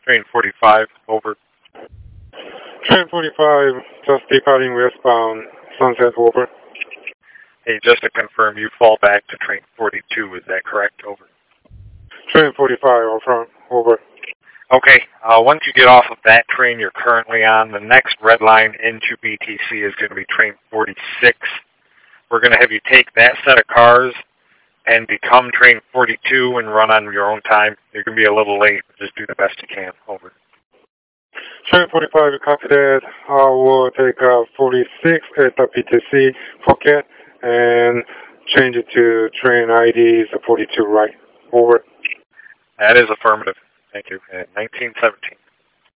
Train 45, over. Train 45, just departing westbound, Sunset, over. Hey, just to confirm, you fall back to train 42, is that correct? Over. Train 45, over. Okay, once you get off of that train you're currently on, the next red line into BTC is going to be train 46. We're going to have you take that set of cars and become train 42 and run on your own time. You're going to be a little late. Just do the best you can. Over. Train 45, copy that. I will take 46 at the BTC pocket and change it to train ID 42 right. Over. That is affirmative. Thank you. 1917.